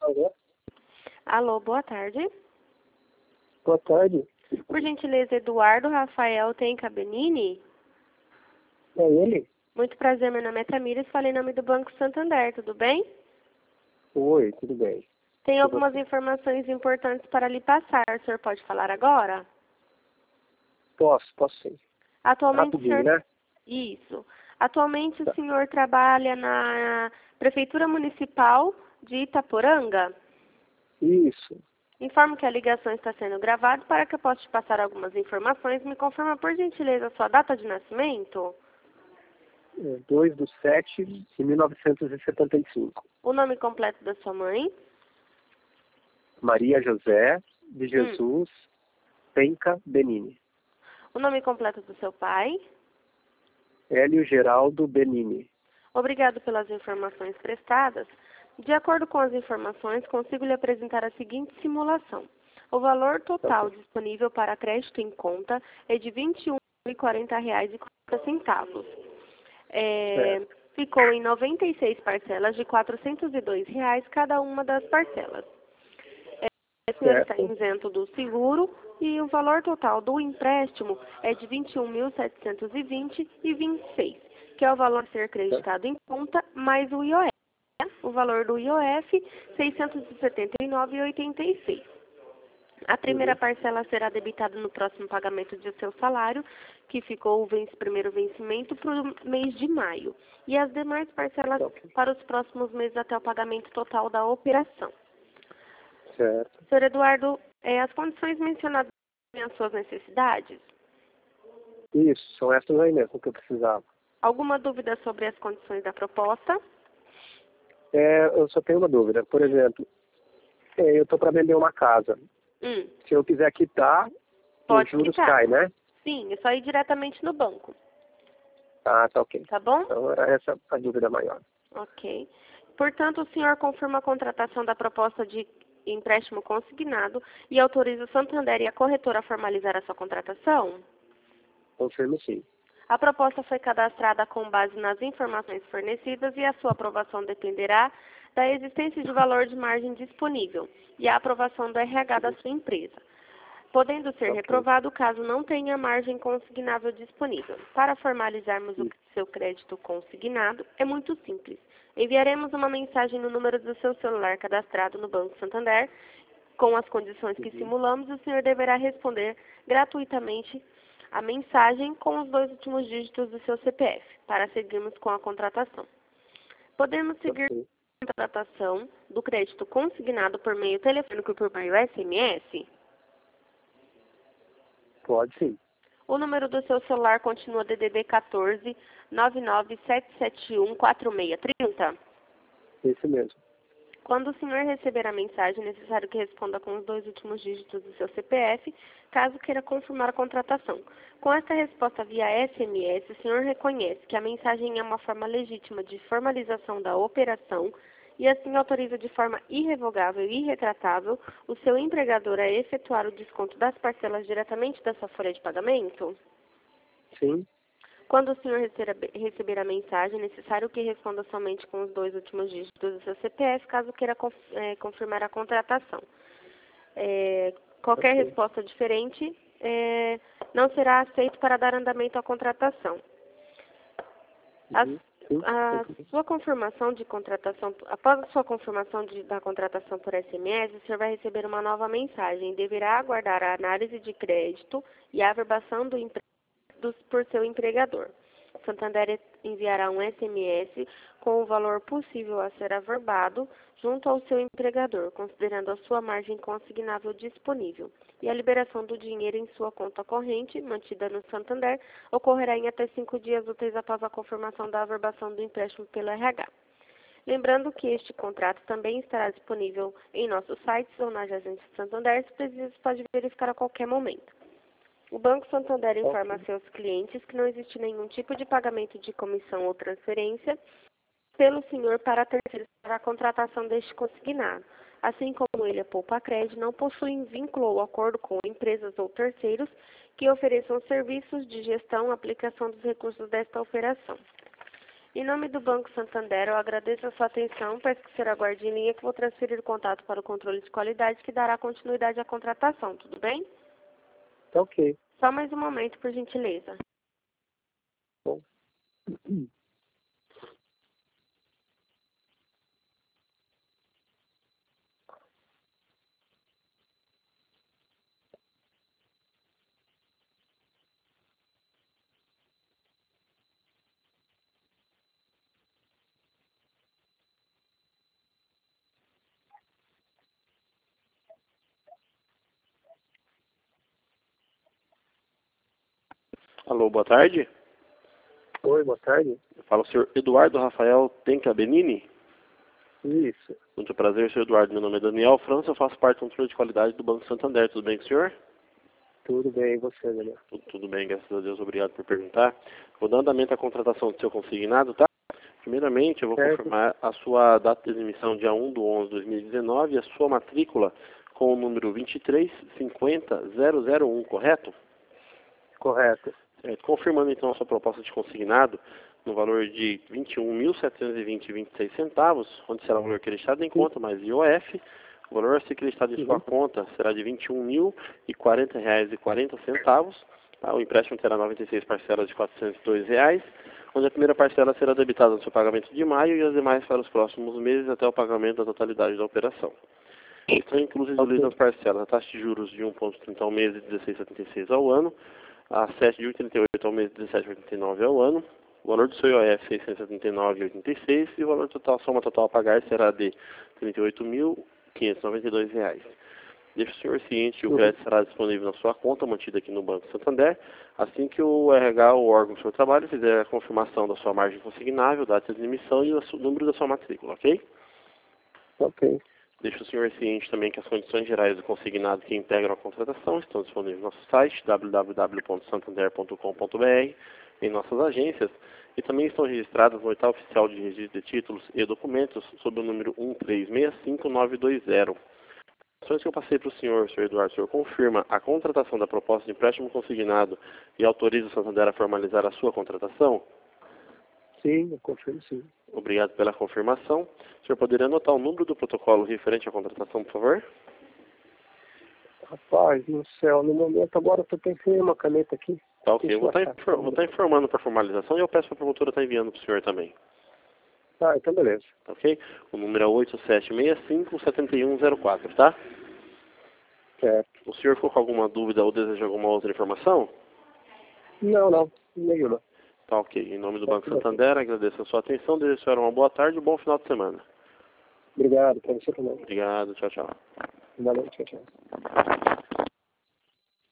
Alô? Alô, boa tarde. Boa tarde. Por gentileza, Eduardo Rafael Tenca Benini? É ele? Muito prazer, meu nome é Tamires, falei em nome do Banco Santander, tudo bem? Oi, tudo bem. Tem algumas informações importantes para lhe passar, o senhor pode falar agora? Posso sim. Atualmente, o Rapidinho, senhor... né? Isso. Atualmente, Tá. o senhor trabalha na Prefeitura Municipal de Itaporanga? Isso. Informo que a ligação está sendo gravada. Para que eu possa te passar algumas informações, me confirma, por gentileza, a sua data de nascimento, 2/7/1975. o nome completo da sua mãe, Maria José de Jesus Penca Benini. o nome completo do seu pai. Hélio Geraldo Benini. Obrigado pelas informações prestadas. De acordo com as informações, consigo lhe apresentar a seguinte simulação. O valor total Ok. disponível para crédito em conta é de R$ 21.040,40. Certo. Ficou em 96 parcelas de R$ 402 cada uma das parcelas. O senhor está Certo. isento do seguro e o valor total do empréstimo é de R$ 21.720,26, que é o valor a ser creditado em conta, mais o IOF. O valor do IOF, R$ 679,86. A primeira parcela será debitada no próximo pagamento de seu salário, que ficou o primeiro vencimento para o mês de maio. E as demais parcelas Ok. para os próximos meses até o pagamento total da operação. Certo. Senhor Eduardo, as condições mencionadas têm as suas necessidades? Isso, são essas aí mesmo que eu precisava. Alguma dúvida sobre as condições da proposta? Eu só tenho uma dúvida. Por exemplo, eu estou para vender uma casa. Se eu quiser quitar, Pode os juros quitar. caem, né? Sim, é só ir diretamente no banco. Ah, tá ok. Tá bom? Então era essa a dúvida maior. Ok. Portanto, o senhor confirma a contratação da proposta de empréstimo consignado e autoriza o Santander e a corretora a formalizar a sua contratação? Confirmo sim. A proposta foi cadastrada com base nas informações fornecidas e a sua aprovação dependerá da existência de valor de margem disponível e a aprovação do RH da sua empresa, podendo ser Ok. reprovado caso não tenha margem consignável disponível. Para formalizarmos o seu crédito consignado, é muito simples. Enviaremos uma mensagem no número do seu celular cadastrado no Banco Santander, com as condições que simulamos, e o senhor deverá responder gratuitamente a mensagem com os 2 últimos dígitos do seu CPF, para seguirmos com a contratação. Podemos seguir Ok. a contratação do crédito consignado por meio telefônico e por meio SMS? Pode sim. O número do seu celular continua DDD 14 99771 4630. Esse mesmo. Quando o senhor receber a mensagem, é necessário que responda com os 2 últimos dígitos do seu CPF, caso queira confirmar a contratação. Com esta resposta via SMS, o senhor reconhece que a mensagem é uma forma legítima de formalização da operação e assim autoriza de forma irrevogável e irretratável o seu empregador a efetuar o desconto das parcelas diretamente da sua folha de pagamento? Sim. Quando o senhor receber a mensagem, é necessário que responda somente com os 2 últimos dígitos do seu CPF, caso queira confirmar a contratação. Qualquer Ok. resposta diferente não será aceito para dar andamento à contratação. Sim. A sua confirmação de contratação, após a sua confirmação da contratação por SMS, o senhor vai receber uma nova mensagem. Deverá aguardar a análise de crédito e a averbação do empréstimo por seu empregador. O Santander enviará um SMS com o valor possível a ser averbado junto ao seu empregador, considerando a sua margem consignável disponível. E a liberação do dinheiro em sua conta corrente, mantida no Santander, ocorrerá em até 5 dias úteis após a confirmação da averbação do empréstimo pelo RH. Lembrando que este contrato também estará disponível em nossos sites ou nas agências Santander, se preciso, pode verificar a qualquer momento. O Banco Santander informa a seus clientes que não existe nenhum tipo de pagamento de comissão ou transferência pelo senhor para terceiros para a contratação deste consignado. Assim como ele, a Poupa Crédito, não possui vínculo ou acordo com empresas ou terceiros que ofereçam serviços de gestão e aplicação dos recursos desta operação. Em nome do Banco Santander, eu agradeço a sua atenção. Peço que o senhor aguarde em linha que vou transferir o contato para o controle de qualidade que dará continuidade à contratação. Tudo bem? Tá ok. Só mais um momento, por gentileza. Bom. Alô, boa tarde. Oi, boa tarde. Fala o senhor Eduardo Rafael Tenca Benini. Isso. Muito prazer, senhor Eduardo. Meu nome é Daniel França, eu faço parte do controle de qualidade do Banco Santander. Tudo bem com o senhor? Tudo bem, e você, Daniel? Tudo bem, graças a Deus. Obrigado por perguntar. Vou dar andamento à contratação do seu consignado, tá? Primeiramente, eu vou confirmar a sua data de emissão dia 1/11/2019 e a sua matrícula com o número 2350001, correto? Correto. Certo. Confirmando então a sua proposta de consignado no valor de R$ 21.720,26, onde será o valor creditado em conta mais IOF. O valor a ser creditado em sua conta será de R$ 21.040,40. Tá? O empréstimo terá 96 parcelas de R$ 402, onde a primeira parcela será debitada no seu pagamento de maio e as demais para os próximos meses até o pagamento da totalidade da operação. Estão inclusas as parcelas, a taxa de juros de 1,30 ao mês e 16,76 ao ano, a 7,38 ao mês e 17,89 ao ano, o valor do seu IOF R$ 679,86 e o valor total, a soma total a pagar será de R$ 38.592. Deixe o senhor ciente que o crédito será disponível na sua conta, mantida aqui no Banco Santander, assim que o RH, o órgão do seu trabalho, fizer a confirmação da sua margem consignável, data de emissão e o número da sua matrícula, ok? Ok. Deixe o senhor ciente também que as condições gerais do consignado que integram a contratação estão disponíveis no nosso site www.santander.com.br, em nossas agências, e também estão registradas no Oitavo Oficial de Registro de Títulos e Documentos sob o número 1365920. As ações que eu passei para o senhor Eduardo, o senhor confirma a contratação da proposta de empréstimo consignado e autoriza o Santander a formalizar a sua contratação? Sim, eu confirmo sim. Obrigado pela confirmação. O senhor poderia anotar o número do protocolo referente à contratação, por favor? Rapaz, no céu, no momento agora eu tenho que uma caneta aqui. Tá ok, eu vou estar informando para formalização e eu peço para a promotora estar enviando para o senhor também. Tá, então beleza. Tá ok? O número é 8765-7104, tá? Certo. O senhor ficou com alguma dúvida ou deseja alguma outra informação? Não, nenhuma. Tá ok. Em nome do Banco Santander, agradeço a sua atenção, desejo a senhora uma boa tarde e um bom final de semana. Obrigado, para você também. Obrigado, tchau, tchau. Valeu, tchau.